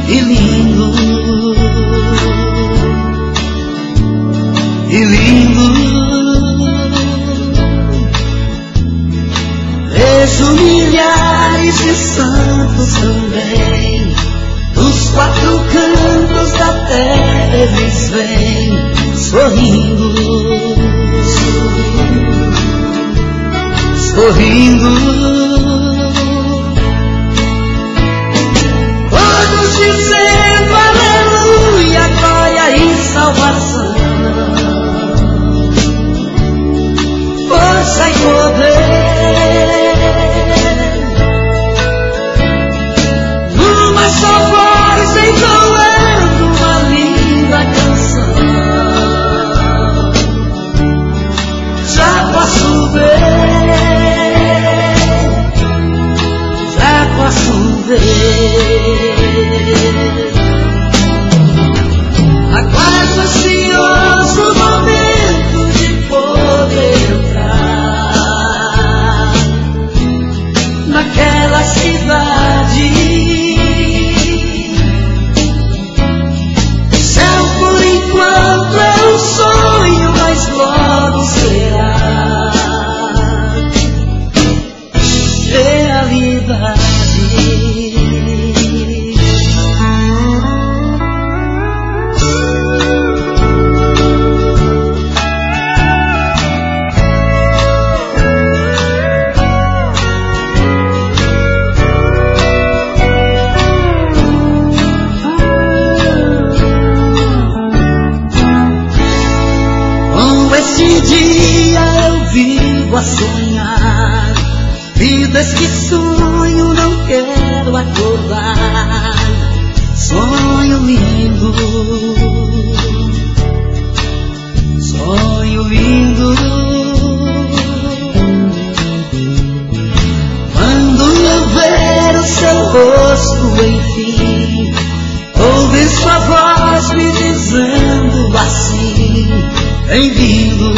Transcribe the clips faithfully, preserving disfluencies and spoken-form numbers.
e lindo, e lindo. Vejo milhares de santos também, dos quatro cantos da terra eles vêm sorrindo, sorrindo. Todos dizendo aleluia, glória e salvação, força e poder, numa só voz entoando uma linda canção. Já posso ver, já posso ver. Aguardo ansioso o momento de poder entrar naquela cidade. O céu por enquanto é um sonho, mas logo será realidade. Esse dia eu vivo a sonhar, vidas que sonho, não quero acordar. Sonho lindo, sonho lindo. Quando eu ver o seu rosto enfim, ouvir sua voz me dizendo assim: bem-vindo,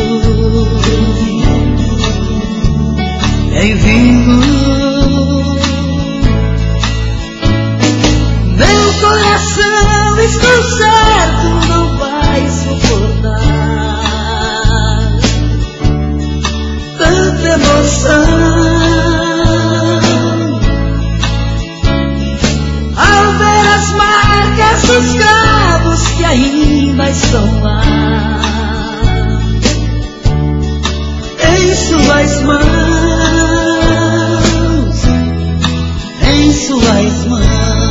bem-vindo. Meu coração, estou certo, não vai suportar tanta emoção ao ver as marcas dos cravos que ainda estão lá em suas mãos, em suas mãos.